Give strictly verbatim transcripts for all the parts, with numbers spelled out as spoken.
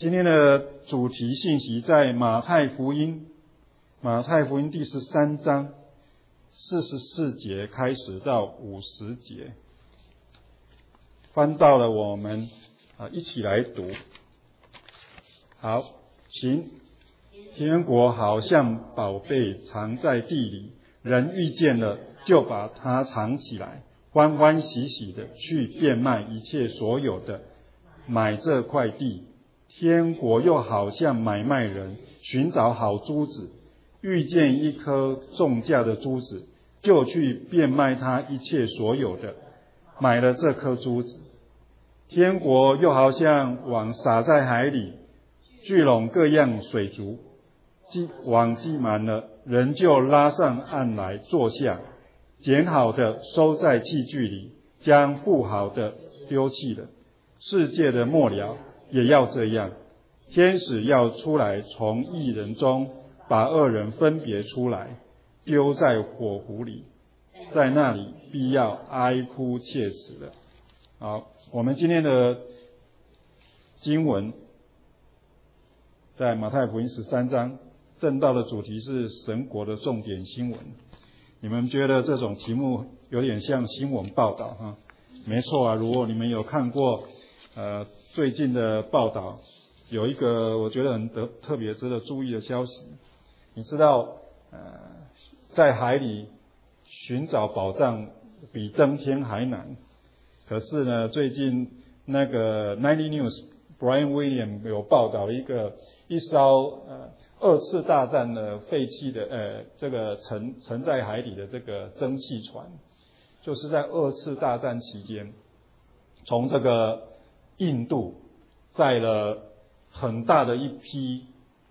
今天的主题信息在马太福音，马太福音第十三章四十四节开始到五十节，翻到了我们啊一起来读。好，请。天国好像宝贝藏在地里，人遇见了就把它藏起来，欢欢喜喜的去变卖一切所有的，买这块地。天国又好像买卖人寻找好珠子，遇见一颗重价的珠子，就去变卖他一切所有的，买了这颗珠子。天国又好像网撒在海里，聚拢各样水族，网积满了，人就拉上岸来坐下，捡好的收在器具里，将不好的丢弃了。世界的末了也要这样，天使要出来，从义人中把恶人分别出来，丢在火湖里，在那里必要哀哭切齿的。好，我们今天的经文在马太福音十三章，正道的主题是神国的重点新闻。你们觉得这种题目有点像新闻报道哈？没错啊，如果你们有看过呃最近的报道，有一个我觉得很得特别值得注意的消息。你知道呃在海里寻找宝藏比登天还难，可是呢最近那个 ninety News Brian Williams 有报道一个一艘呃二次大战的废弃的呃这个沉沉在海里的这个蒸汽船，就是在二次大战期间从这个印度载了很大的一批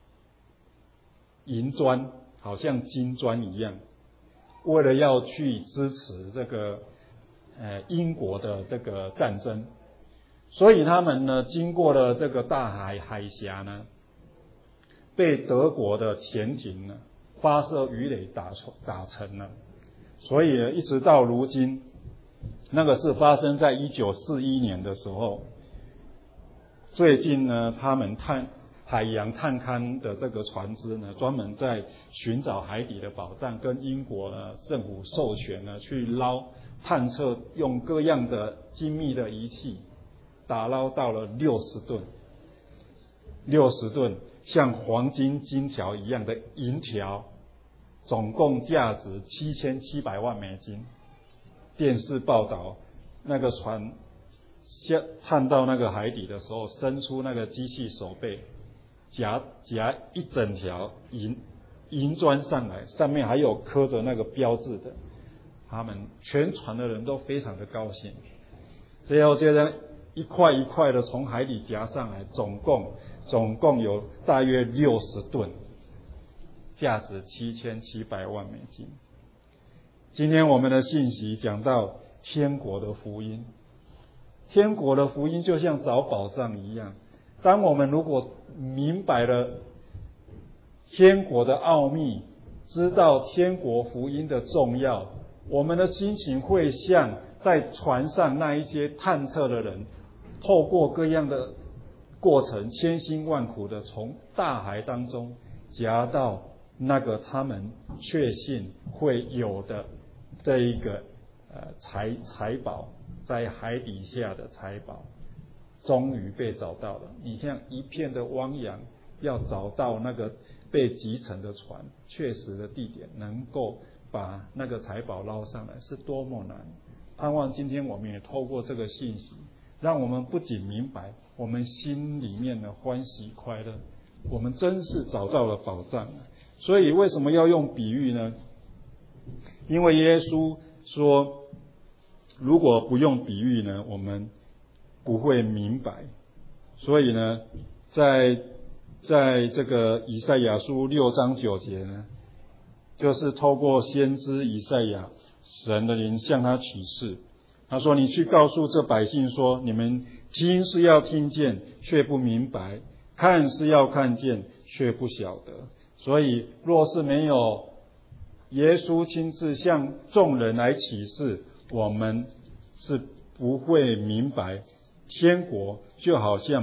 银砖，好像金砖一样，为了要去支持这个呃英国的这个战争，所以他们呢经过了这个大海海峡呢，被德国的潜艇呢发射鱼雷打打沉了。所以呢一直到如今，那个是发生在一九四一年的时候，最近呢他们探海洋探勘的这个船只呢，专门在寻找海底的宝藏，跟英国呢政府授权呢去捞探测，用各样的精密的仪器打捞到了六十吨，六十吨像黄金金条一样的银条，总共价值七千七百万美金。电视报道那个船下探到那个海底的时候，伸出那个机器手背，夹夹一整条银银砖上来，上面还有刻着那个标志的，他们全船的人都非常的高兴。最后就这样一块一块的从海底夹上来，总共总共有大约六十吨，价值七千七百万美金。今天我们的信息讲到天国的福音，天国的福音就像找宝藏一样，当我们如果明白了天国的奥秘，知道天国福音的重要，我们的心情会像在船上那一些探测的人，透过各样的过程，千辛万苦的从大海当中夹到那个他们确信会有的这一个呃财财宝，在海底下的财宝终于被找到了。你像一片的汪洋，要找到那个被击沉的船确实的地点，能够把那个财宝捞上来，是多么难。盼望今天我们也透过这个信息，让我们不仅明白，我们心里面的欢喜快乐，我们真是找到了宝藏。所以为什么要用比喻呢？因为耶稣说，如果不用比喻呢，我们不会明白。所以呢，在在这个以赛亚书六章九节呢，就是透过先知以赛亚，神的灵向他启示，他说：“你去告诉这百姓说，你们听是要听见，却不明白；看是要看见，却不晓得。”所以，若是没有耶稣亲自向众人来启示，我们是不会明白天国就好像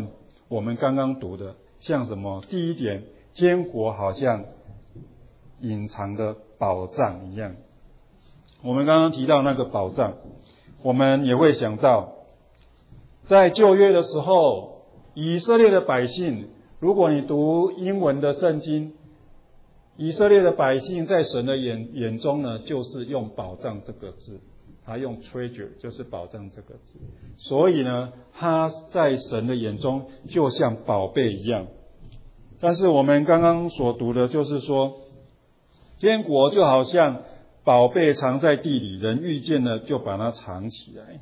我们刚刚读的，像什么？第一点，天国好像隐藏的宝藏一样。我们刚刚提到那个宝藏，我们也会想到，在旧约的时候，以色列的百姓，如果你读英文的圣经，以色列的百姓在神的眼眼中呢，就是用宝藏这个字，他用 treasure 就是宝藏这个字，所以呢，他在神的眼中就像宝贝一样。但是我们刚刚所读的就是说，天国就好像宝贝藏在地里，人遇见了就把它藏起来。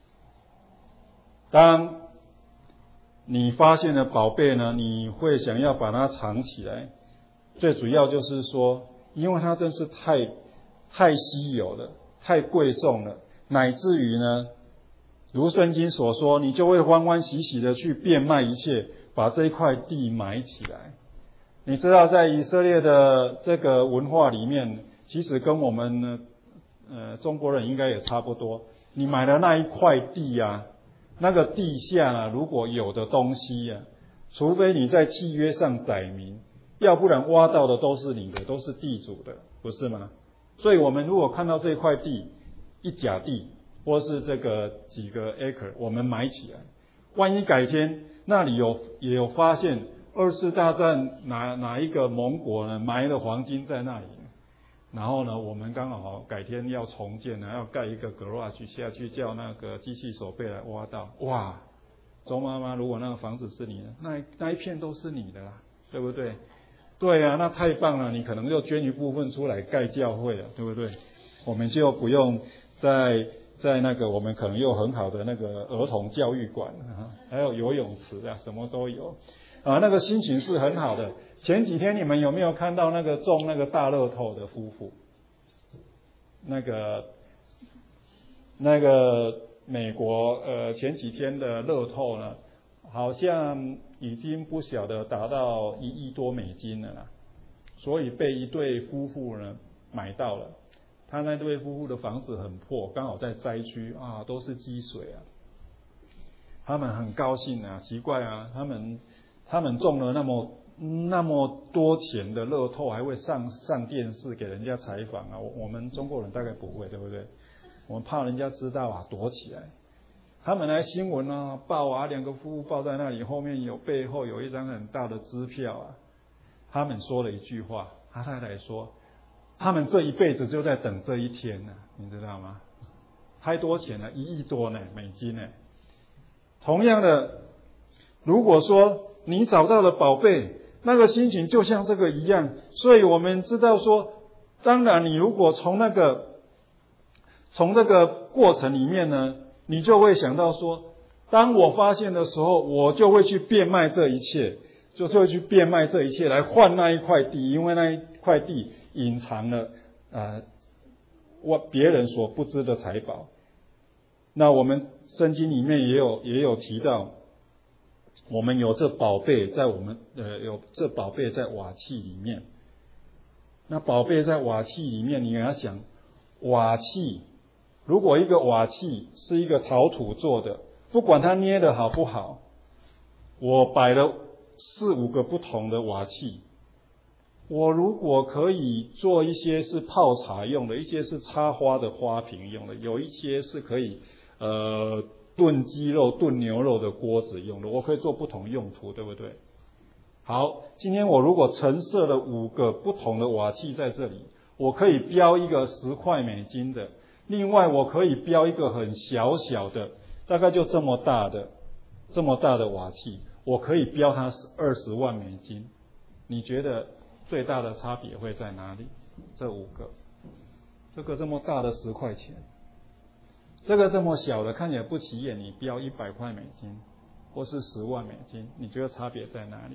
当你发现了宝贝呢，你会想要把它藏起来，最主要就是说，因为它真是太太稀有了，太贵重了，乃至于呢，如圣经所说，你就会欢欢喜喜的去变卖一切，把这一块地买起来。你知道，在以色列的这个文化里面，其实跟我们呢，呃，中国人应该也差不多。你买的那一块地啊，那个地下呢，如果有的东西啊，除非你在契约上载明，要不然挖到的都是你的，都是地主的，不是吗？所以我们如果看到这块地，一甲地，或是这个几个 acre， 我们买起来，万一改天那里有也有发现二次大战哪哪一个盟国呢埋了黄金在那里，然后呢我们刚好改天要重建呢，要盖一个 garage 下去，叫那个机器手背来挖到，哇，周妈妈，如果那个房子是你的，那那一片都是你的啦，对不对？对啊，那太棒了，你可能就捐一部分出来盖教会了，对不对？我们就不用在在那个我们可能有很好的那个儿童教育馆啊，还有游泳池啊，什么都有啊，那个心情是很好的。前几天你们有没有看到那个中那个大乐透的夫妇？那个那个美国呃前几天的乐透呢，好像已经不晓得达到一亿多美金了啦，所以被一对夫妇呢买到了。他那对夫妇的房子很破，刚好在灾区啊，都是积水啊。他们很高兴啊，奇怪啊，他们他们中了那么那么多钱的乐透，还会上上电视给人家采访啊。我我们中国人大概不会，对不对？我们怕人家知道啊，躲起来。他们来新闻啊，报啊，两个夫妇抱在那里，后面有背后有一张很大的支票啊。他们说了一句话，他太太说，他们这一辈子就在等这一天呢、啊，你知道吗？太多钱了，一亿多呢，美金呢。同样的，如果说你找到了宝贝，那个心情就像这个一样。所以我们知道说，当然你如果从那个从这个过程里面呢，你就会想到说，当我发现的时候，我就会去变卖这一切，就会去变卖这一切来换那一块地，因为那一块地隐藏了呃我别人所不知的财宝。那我们圣经里面也有也有提到，我们有这宝贝在我们呃有这宝贝在瓦器里面。那宝贝在瓦器里面，你要想瓦器，如果一个瓦器是一个陶土做的，不管它捏的好不好，我摆了四五个不同的瓦器，我如果可以做一些是泡茶用的，一些是插花的花瓶用的，有一些是可以呃炖鸡肉、炖牛肉的锅子用的，我可以做不同用途，对不对？好，今天我如果陈设了五个不同的瓦器在这里，我可以标一个十块美金的，另外我可以标一个很小小的，大概就这么大的这么大的瓦器，我可以标它是二十万美金。你觉得最大的差别会在哪里？这五个，这个这么大的十块钱，这个这么小的看起来不起眼，你标一百块美金或是十万美金，你觉得差别在哪里？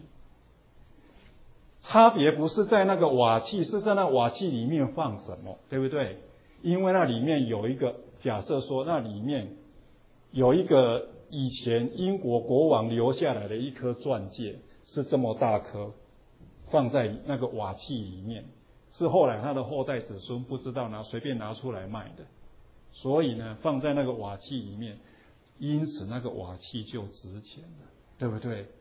差别不是在那个瓦器，是在那瓦器里面放什么，对不对？因为那里面有一个，假设说那里面有一个以前英国国王留下来的一颗钻戒，是这么大颗，放在那个瓦器里面，是后来他的后代子孙不知道拿随便拿出来卖的，所以呢放在那个瓦器里面，因此那个瓦器就值钱了，对不对？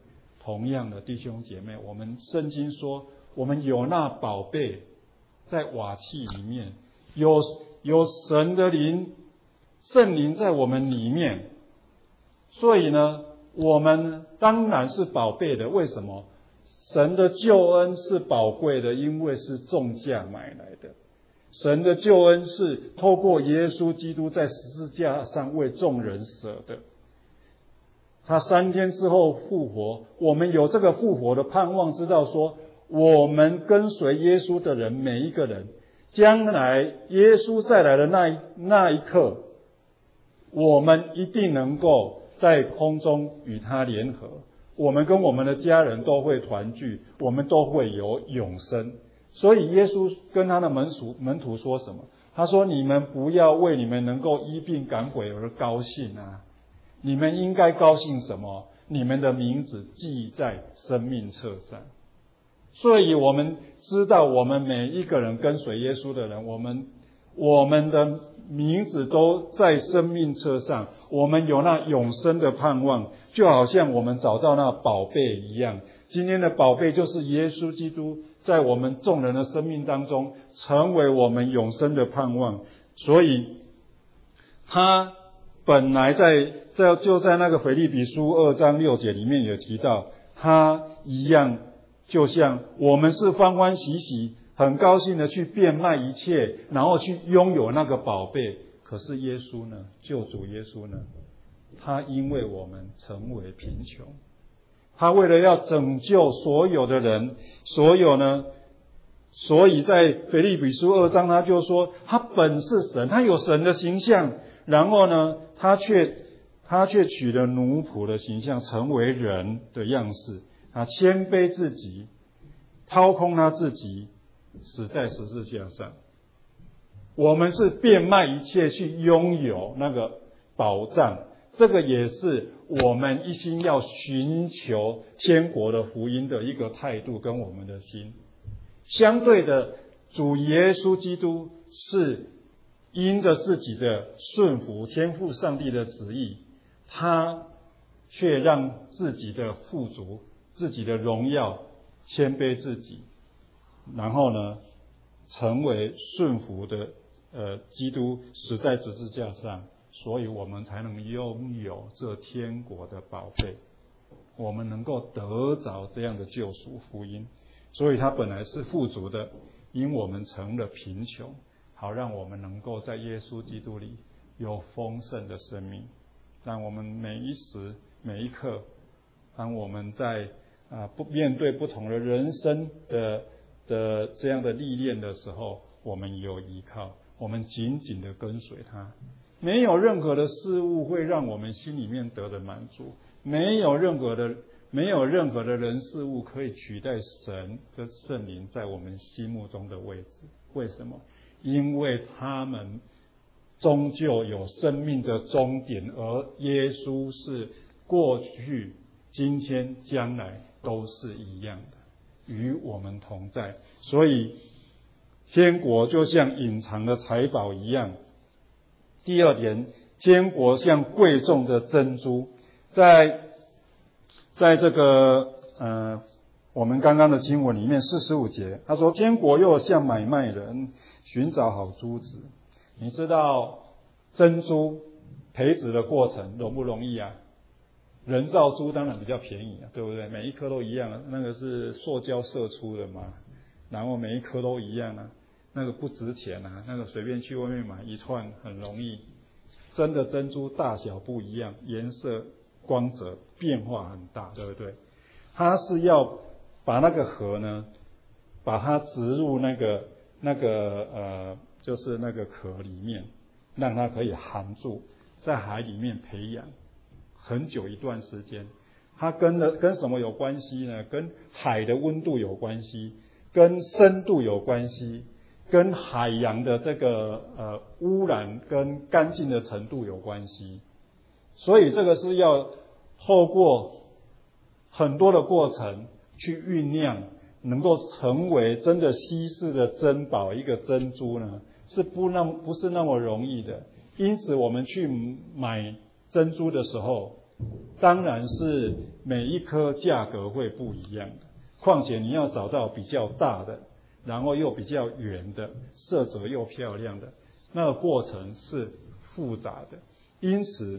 同样的弟兄姐妹，我们圣经说，我们有那宝贝在瓦器里面，有有神的灵、圣灵在我们里面，所以呢，我们当然是宝贝的。为什么？神的救恩是宝贵的，因为是重价买来的。神的救恩是透过耶稣基督在十字架上为众人舍的。他三天之后复活，我们有这个复活的盼望，知道说我们跟随耶稣的人，每一个人将来耶稣再来的那一那一刻，我们一定能够在空中与他联合，我们跟我们的家人都会团聚，我们都会有永生。所以耶稣跟他的门徒门徒说什么？他说：你们不要为你们能够医病赶鬼而高兴啊！你们应该高兴什么？你们的名字记在生命册上。所以我们知道，我们每一个人跟随耶稣的人，我们我们的名字都在生命册上，我们有那永生的盼望，就好像我们找到那宝贝一样。今天的宝贝就是耶稣基督，在我们众人的生命当中，成为我们永生的盼望。所以他本来在在就在那个腓立比书二章六节里面有提到，他一样就像我们是欢欢喜喜很高兴的去变卖一切，然后去拥有那个宝贝。可是耶稣呢，救主耶稣呢，他因为我们成为贫穷，他为了要拯救所有的人，所有呢，所以在腓立比书二章他就说，他本是神，他有神的形象，然后呢，他却他却取了奴仆的形象，成为人的样式，他谦卑自己，掏空他自己，死在十字架上。我们是变卖一切去拥有那个宝藏，这个也是我们一心要寻求天国的福音的一个态度跟我们的心。相对的，主耶稣基督是因着自己的顺服天父上帝的旨意，他却让自己的富足、自己的荣耀谦卑自己，然后呢，成为顺服的呃基督，死在十字架上，所以我们才能拥有这天国的宝贝，我们能够得着这样的救赎福音。所以他本来是富足的，因我们成了贫穷，好让我们能够在耶稣基督里有丰盛的生命。让我们每一时每一刻，当我们在啊不面对不同的人生的的这样的历练的时候，我们有依靠，我们紧紧的跟随他。没有任何的事物会让我们心里面得的满足，没有任何的没有任何的人事物可以取代神的圣灵在我们心目中的位置。为什么？因为他们终究有生命的终点，而耶稣是过去、今天、将来都是一样的，与我们同在。所以天国就像隐藏的财宝一样。第二点，天国像贵重的珍珠。在在这个呃我们刚刚的经文里面四十五节，他说天国又像买卖人寻找好珠子。你知道珍珠培植的过程容不容易啊？人造珠当然比较便宜啊，对不对？每一颗都一样，那个是塑胶射出的嘛，然后每一颗都一样啊，那个不值钱啊，那个随便去外面买一串很容易。真的珍珠大小不一样，颜色光泽变化很大，对不对？它是要把那个核呢，把它植入那个那个呃，就是那个壳里面，让它可以含住，在海里面培养很久一段时间。它跟的跟什么有关系呢？跟海的温度有关系，跟深度有关系，跟海洋的这个呃污染跟干净的程度有关系。所以这个是要透过很多的过程去酝酿，能够成为真的稀世的珍宝，一个珍珠呢，是不那不是那么容易的。因此我们去买珍珠的时候， 当然是每一颗价格会不一样的。况且你要找到比较大的，然后又比较圆的，色泽又漂亮的，那个过程是复杂的。因此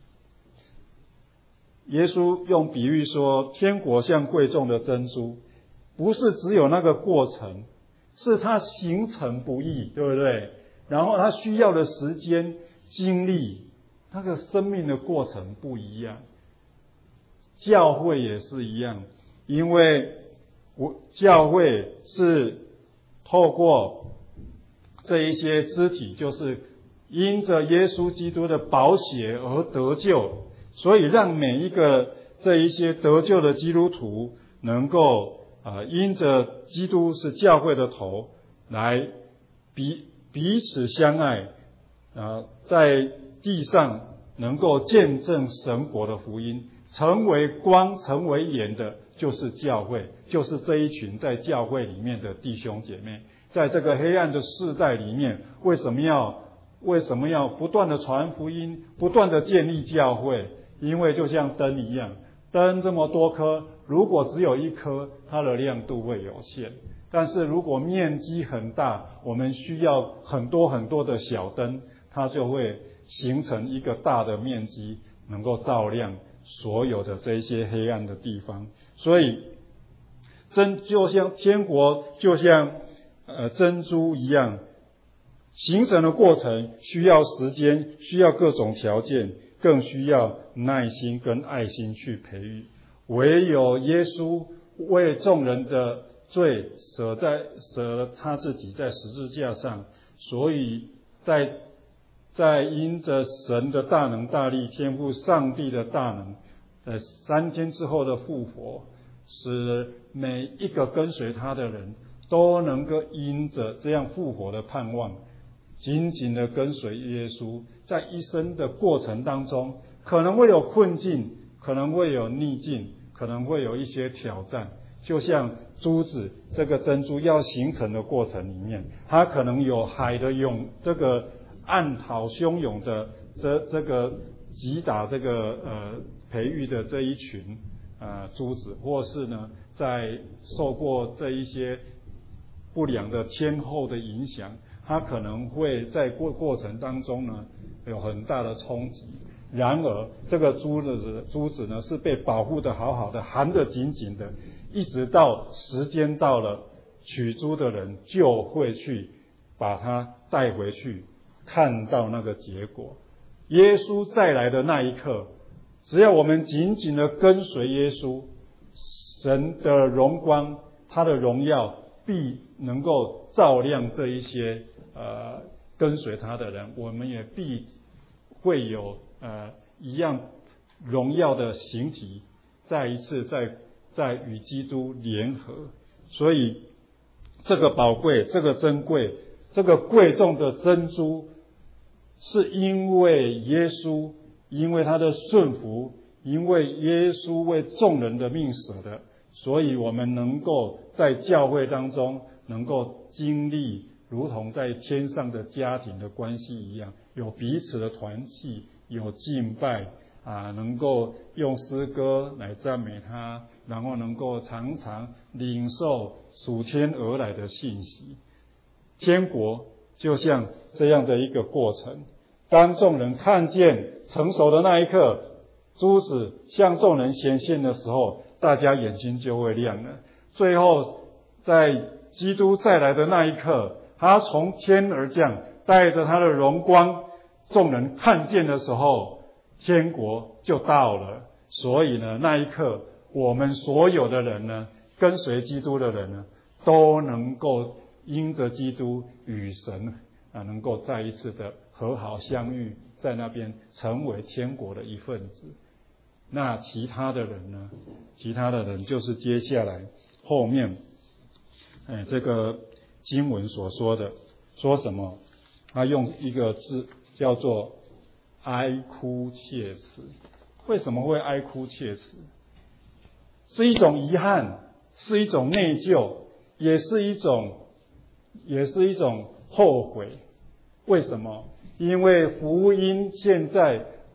耶稣用比喻说，天国像贵重的珍珠，不是只有那个过程，是它形成不易，对不对？然后它需要的时间、精力，那个生命的过程不一样。教会也是一样，因为我教会是透过这一些肢体，就是因着耶稣基督的宝血而得救，所以让每一个这一些得救的基督徒能够呃因着基督是教会的头，来彼彼此相爱，呃在地上能够见证神国的福音，成为光成为盐的就是教会，就是这一群在教会里面的弟兄姐妹。在这个黑暗的世代里面，为什么要为什么要不断的传福音，不断的建立教会？因为就像灯一样，灯这么多颗，如果只有一颗，它的亮度会有限。但是如果面积很大，我们需要很多很多的小灯，它就会形成一个大的面积，能够照亮所有的这些黑暗的地方。所以真就像天国就像呃珍珠一样，形成的过程需要时间，需要各种条件，更需要耐心跟爱心去培育。唯有耶稣为众人的罪舍在舍了他自己在十字架上，所以在在因着神的大能大力，天父上帝的大能，在三天之后的复活，使每一个跟随他的人都能够因着这样复活的盼望，紧紧的跟随耶稣。在一生的过程当中，可能会有困境，可能会有逆境，可能会有一些挑战。就像珠子这个珍珠要形成的过程里面，它可能有海的涌，这个暗涛汹涌的这这个击打这个呃培育的这一群呃珠子，或是呢在受过这一些不良的天候的影响，它可能会在过过程当中呢有很大的冲击。然而这个珠子珠子呢是被保护的好好的，含得紧紧的，一直到时间到了，取珠的人就会去把它带回去，看到那个结果。耶稣再来的那一刻，只要我们紧紧的跟随耶稣，神的荣光，他的荣耀必能够照亮这一些呃跟随他的人，我们也必会有呃一样荣耀的形体，再一次在在与基督联合。所以这个宝贵，这个珍贵，这个贵重的珍珠，是因为耶稣，因为他的顺服，因为耶稣为众人的命舍的，所以我们能够在教会当中能够经历如同在天上的家庭的关系一样，有彼此的团契，有敬拜啊，能够用诗歌来赞美他，然后能够常常领受属天而来的信息。天国就像这样的一个过程，当众人看见成熟的那一刻，珠子向众人显现的时候，大家眼睛就会亮了。最后在基督再来的那一刻，他从天而降，带着他的荣光，众人看见的时候，天国就到了。所以呢，那一刻我们所有的人呢，跟随基督的人呢，都能够因着基督与神啊，能够再一次的和好相遇，在那边成为天国的一份子。那其他的人呢？其他的人就是接下来后面，哎，这个经文所说的，说什么？他用一个字叫做哀哭切齿。为什么会哀哭切齿？是一种遗憾，是一种内疚，也是一种，也是一种后悔。为什么？因为福音现在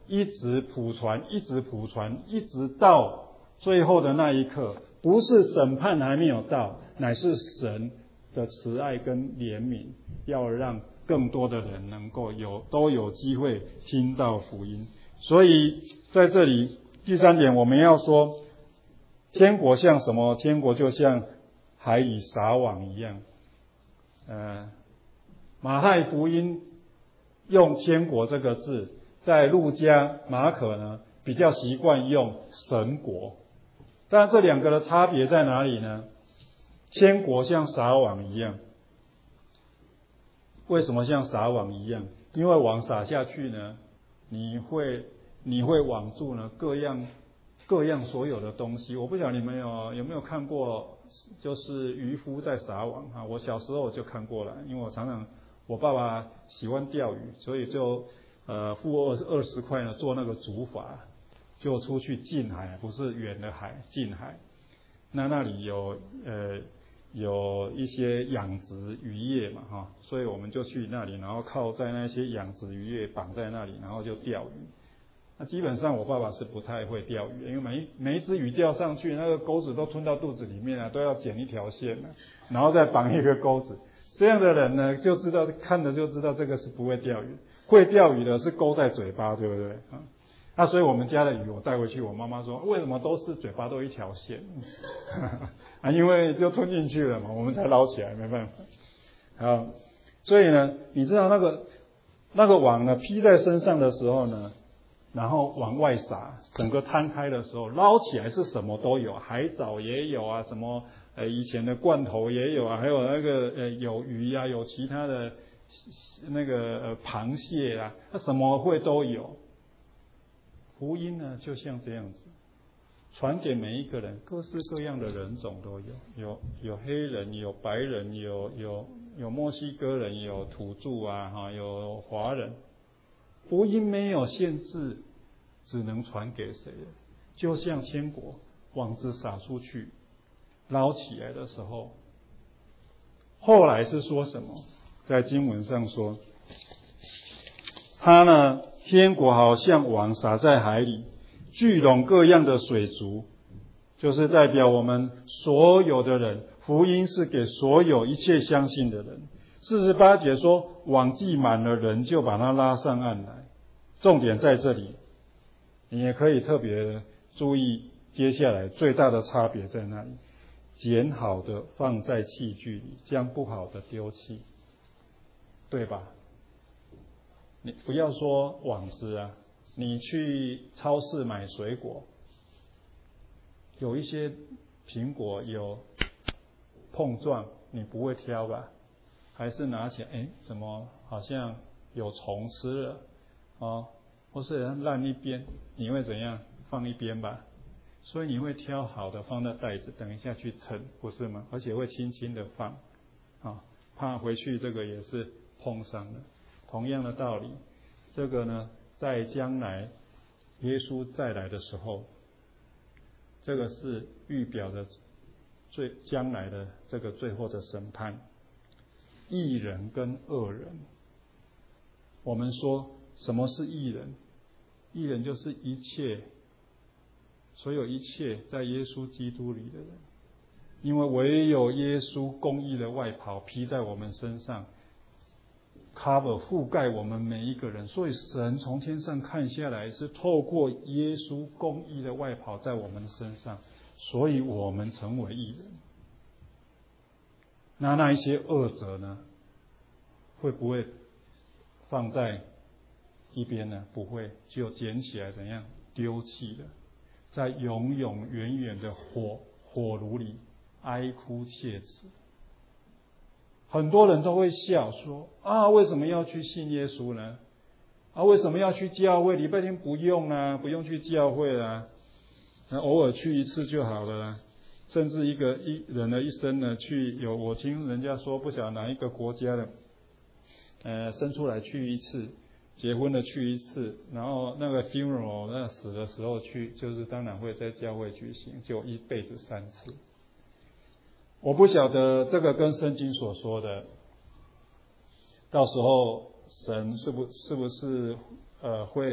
一直普传，一直普传，一直到最后的那一刻，不是审判还没有到，乃是神的慈爱跟怜悯，要让更多的人能够有都有机会听到福音。所以在这里第三点，我们要说天国像什么？天国就像海里撒网一样。呃，马太福音用天国这个字，在路加、马可呢比较习惯用神国。但这两个的差别在哪里呢？天国像撒网一样。为什么像撒网一样？因为网撒下去呢，你会你会网住呢各样各样所有的东西。我不晓得你们有有没有看过，就是渔夫在撒网啊。我小时候就看过了，因为我常常我爸爸喜欢钓鱼，所以就呃付二二十块呢做那个竹筏，就出去近海，不是远的海，近海。那那里有呃有一些养殖渔业嘛哈，所以我们就去那里，然后靠在那些养殖渔业绑在那里，然后就钓鱼。那基本上我爸爸是不太会钓鱼，因为每每一只鱼钓上去，那个钩子都吞到肚子里面啊，都要剪一条线啊，然后再绑一个钩子。这样的人呢，就知道看着就知道这个是不会钓鱼，会钓鱼的是勾在嘴巴，对不对啊？那所以我们家的鱼我带回去，我妈妈说为什么都是嘴巴都一条线啊？因为就吞进去了嘛，我们才捞起来，没办法啊。所以呢，你知道那个那个网呢披在身上的时候呢，然后往外撒，整个摊开的时候捞起来是什么都有，海藻也有啊，什么呃以前的罐头也有啊，还有那个呃有鱼啊，有其他的那个呃螃蟹啊，它什么会都有。福音呢就像这样子，传给每一个人，各式各样的人种都有，有有黑人，有白人，有有有墨西哥人，有土著啊哈，有华人。福音没有限制，只能传给谁？就像天国网子撒出去，捞起来的时候，后来是说什么？在经文上说，他呢，天国好像网撒在海里，聚拢各样的水族，就是代表我们所有的人，福音是给所有一切相信的人。四十八节说，网既满了人，就把它拉上岸来。重点在这里，你也可以特别注意接下来最大的差别在哪里？捡好的放在器具里，将不好的丢弃，对吧？你不要说网子啊，你去超市买水果，有一些苹果有碰撞，你不会挑吧？还是拿起来，哎，怎么好像有虫吃了哦，或是烂一边，你会怎样？放一边吧。所以你会挑好的放在袋子，等一下去称，不是吗？而且会轻轻的放，啊，怕回去这个也是碰伤了。同样的道理，这个呢，在将来耶稣再来的时候，这个是预表的最将来的这个最后的审判。义人跟恶人，我们说什么是义人？义人就是一切所有一切在耶稣基督里的人，因为唯有耶稣公义的外袍披在我们身上， cover 覆盖我们每一个人，所以神从天上看下来是透过耶稣公义的外袍在我们身上，所以我们成为义人。那那一些恶者呢，会不会放在一边呢？不会，就捡起来怎样丢弃了，在永永远远的火火炉里哀哭切齿。很多人都会笑说啊，为什么要去信耶稣呢？啊，为什么要去教会？礼拜天不用啊，不用去教会啦，那偶尔去一次就好了啦。甚至一个一人的一生呢，去有我听人家说，不晓得哪一个国家的，呃，生出来去一次，结婚了去一次，然后那个 funeral 那死的时候去，就是当然会在教会举行，就一辈子三次。我不晓得这个跟圣经所说的，到时候神是不是不是呃会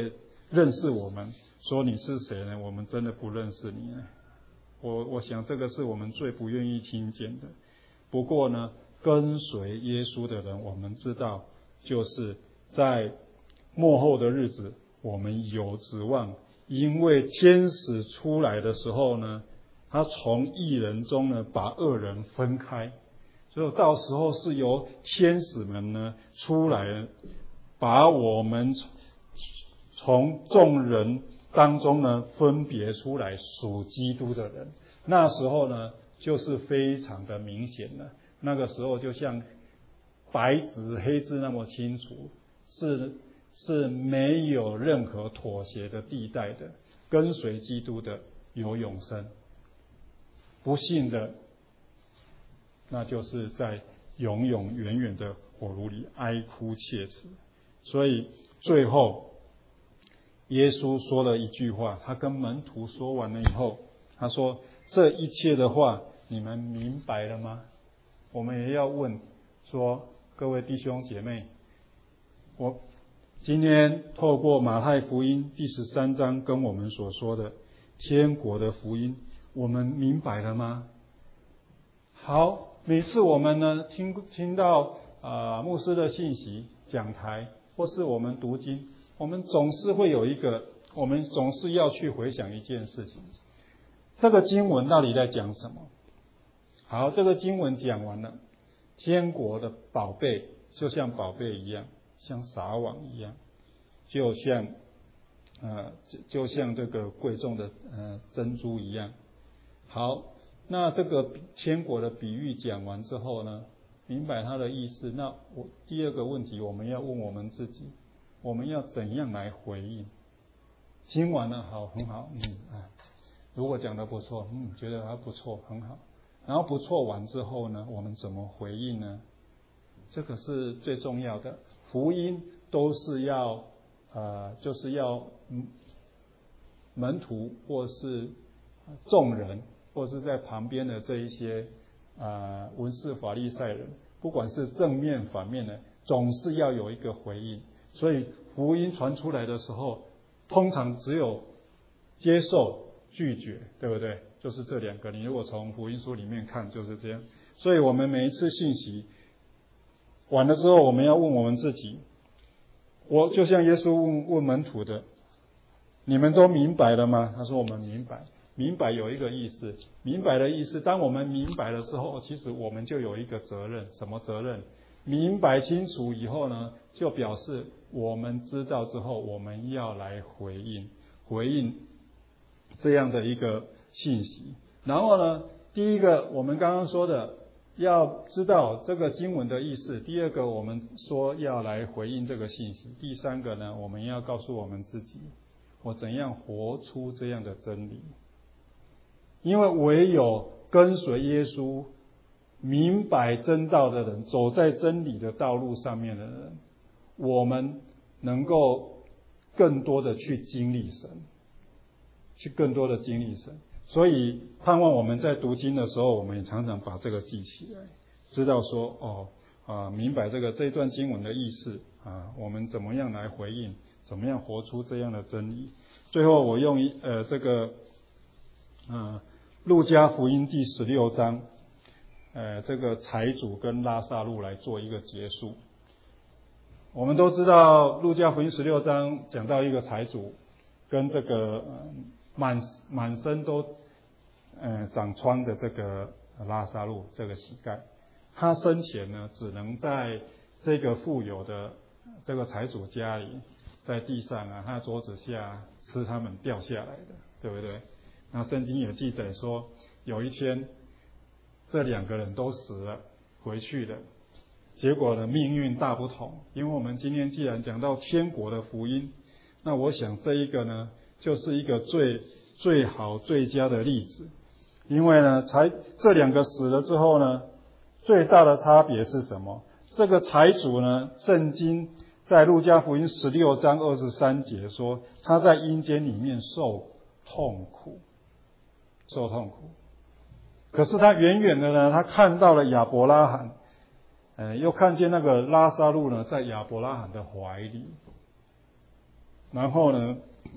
认识我们，说你是谁呢？我们真的不认识你呢。我我想这个是我们最不愿意听见的。不过呢，跟随耶稣的人，我们知道，就是在末后的日子，我们有指望，因为天使出来的时候呢，他从义人中呢把恶人分开，所以到时候是由天使们呢出来，把我们从众人当中呢分别出来属基督的人。那时候呢就是非常的明显了，那个时候就像白纸黑字那么清楚，是是没有任何妥协的地带的。跟随基督的有永生，不信的那就是在永永远远的火炉里哀哭切齿。所以最后耶稣说了一句话，他跟门徒说完了以后，他说这一切的话你们明白了吗？我们也要问说，各位弟兄姐妹，我今天透过马太福音第十三章跟我们所说的天国的福音，我们明白了吗？好，每次我们呢听听到呃牧师的信息讲台，或是我们读经，我们总是会有一个，我们总是要去回想一件事情，这个经文到底在讲什么？好，这个经文讲完了，天国的宝贝就像宝贝一样，像撒网一样，就像呃就就像这个贵重的呃珍珠一样。好，那这个天国的比喻讲完之后呢，明白它的意思，那我第二个问题我们要问我们自己，我们要怎样来回应？听完了，好，很好，嗯啊，如果讲得不错，嗯，觉得还不错，很好。然后不错完之后呢，我们怎么回应呢？这个是最重要的。福音都是要呃，就是要门徒或是众人，或是在旁边的这一些呃文士法利赛人，不管是正面反面的，总是要有一个回应。所以福音传出来的时候，通常只有接受、拒绝，对不对？就是这两个，你如果从福音书里面看就是这样。所以我们每一次信息完了之后，我们要问我们自己，我就像耶稣问问门徒的，你们都明白了吗？他说我们明白。明白有一个意思，明白的意思，当我们明白的时候，其实我们就有一个责任。什么责任？明白清楚以后呢，就表示我们知道之后，我们要来回应，回应这样的一个信息。然后呢，第一个我们刚刚说的，要知道这个经文的意思；第二个我们说要来回应这个信息；第三个呢，我们要告诉我们自己，我怎样活出这样的真理。因为唯有跟随耶稣、明白真道的人，走在真理的道路上面的人，我们能够更多的去经历神，去更多的经历神。所以盼望我们在读经的时候，我们也常常把这个记起来，知道说哦啊，明白这个这一段经文的意思啊，我们怎么样来回应，怎么样活出这样的真理。最后我用一呃这个嗯。呃路加福音第十六章，呃，这个财主跟拉撒路来做一个结束。我们都知道，路加福音十六章讲到一个财主跟这个、呃、满满身都呃长疮的这个拉撒路这个乞丐，他生前呢只能在这个富有的这个财主家里，在地上啊，他桌子下吃他们掉下来的，对不对？那圣经有记载说，有一天这两个人都死了，回去了，结果呢命运大不同。因为我们今天既然讲到天国的福音，那我想这一个呢就是一个最最好最佳的例子。因为呢财这两个死了之后呢，最大的差别是什么？这个财主呢，圣经在路加福音十六章二十三节说，他在阴间里面受痛苦。受痛苦，可是他远远的呢，他看到了亚伯拉罕，呃，又看见那个拉撒路呢，在亚伯拉罕的怀里，然后呢，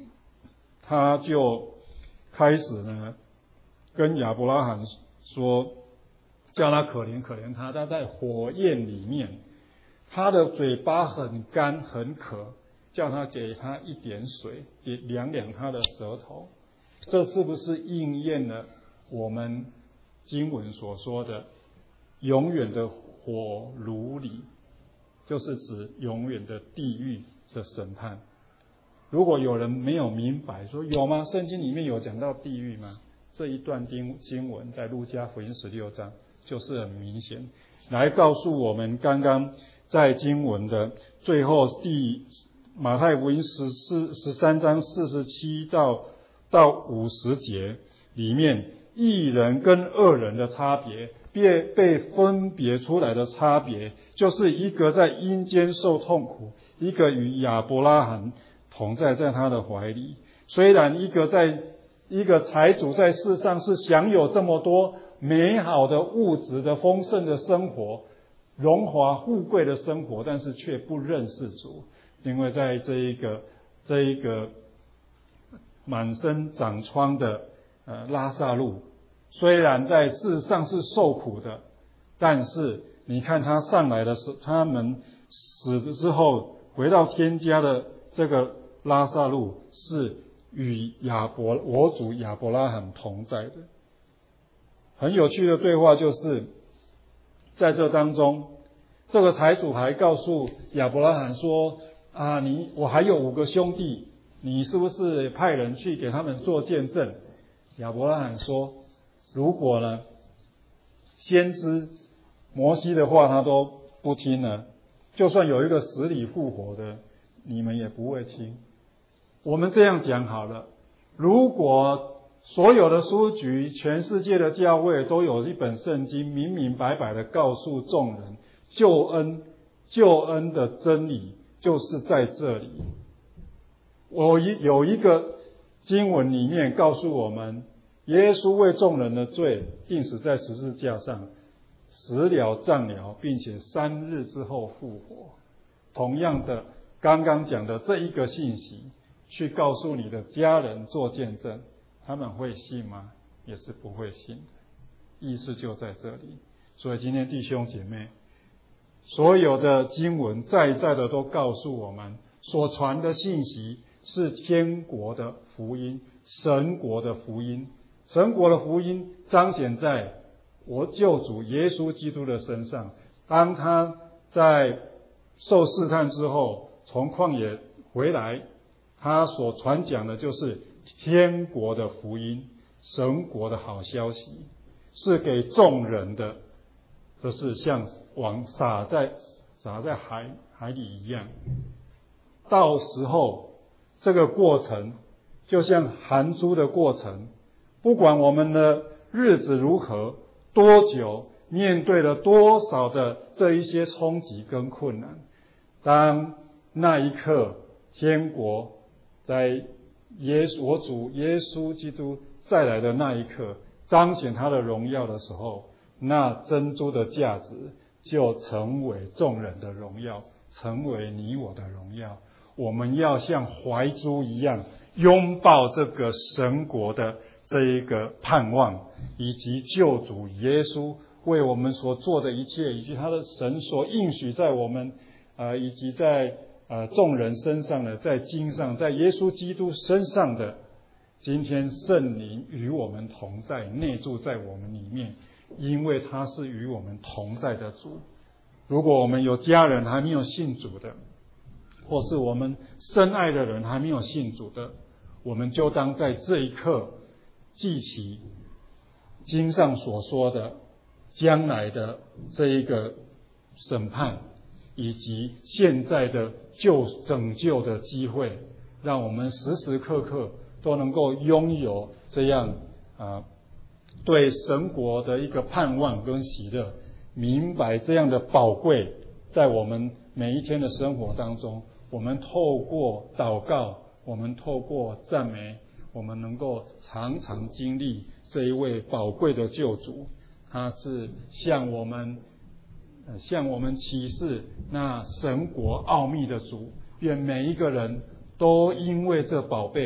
他就开始呢跟亚伯拉罕说，叫他可怜可怜他，他在火焰里面，他的嘴巴很干很渴，叫他给他一点水，也凉凉他的舌头。这是不是应验了我们经文所说的永远的火炉里，就是指永远的地狱的审判？如果有人没有明白说有吗？圣经里面有讲到地狱吗？这一段经经文在路加福音十六章就是很明显来告诉我们，刚刚在经文的最后第马太福音十四十三章四十七到到五十节里面，义人跟恶人的差别，被被分别出来的差别，就是一个在阴间受痛苦，一个与亚伯拉罕同在在他的怀里。虽然一个在一个财主在世上是享有这么多美好的物质的丰盛的生活，荣华富贵的生活，但是却不认识主。因为在这一个这一个满身长疮的呃拉撒路，虽然在世上是受苦的，但是你看他上来的时候，他们死了之后回到天家的这个拉撒路是与亚伯我主亚伯拉罕同在的。很有趣的对话就是在这当中，这个财主还告诉亚伯拉罕说啊，你我还有五个兄弟，你是不是派人去给他们做见证？亚伯拉罕说，如果呢先知摩西的话他都不听了，就算有一个死里复活的，你们也不会听。我们这样讲好了，如果所有的书局，全世界的教会都有一本圣经，明明白白的告诉众人，救恩救恩的真理就是在这里。我有一个经文里面告诉我们，耶稣为众人的罪钉死在十字架上，死了葬了，并且三日之后复活。同样的，刚刚讲的这一个信息，去告诉你的家人做见证，他们会信吗？也是不会信的。意思就在这里。所以今天弟兄姐妹，所有的经文在在的都告诉我们，所传的信息是天国的福音，神国的福音。神国的福音彰显在我救主耶稣基督的身上。当他在受试探之后从旷野回来，他所传讲的就是天国的福音，神国的好消息，是给众人的，这是像往撒在撒在海海里一样。到时候这个过程就像含珠的过程，不管我们的日子如何，多久，面对了多少的这一些冲击跟困难，当那一刻天国在耶稣我主耶稣基督再来的那一刻彰显他的荣耀的时候，那珍珠的价值就成为众人的荣耀，成为你我的荣耀。我们要像怀珠一样拥抱这个神国的这一个盼望，以及救主耶稣为我们所做的一切，以及他的神所应许在我们呃以及在呃众人身上的，在经上，在耶稣基督身上的。今天圣灵与我们同在，内住在我们里面，因为他是与我们同在的主。如果我们有家人还没有信主的，或是我们深爱的人还没有信主的，我们就当在这一刻记起经上所说的将来的这一个审判，以及现在的救拯救的机会，让我们时时刻刻都能够拥有这样啊、呃、对神国的一个盼望跟喜乐，明白这样的宝贵，在我们每一天的生活当中，我们透过祷告，我们透过赞美，我们能够常常经历这一位宝贵的救主。他是向我们呃向我们启示那神国奥秘的主。愿每一个人都因为这宝贝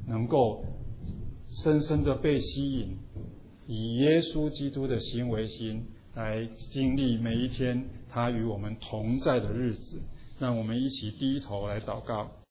能够深深的被吸引，以耶稣基督的心为心，来经历每一天他与我们同在的日子。让我们一起低头来祷告。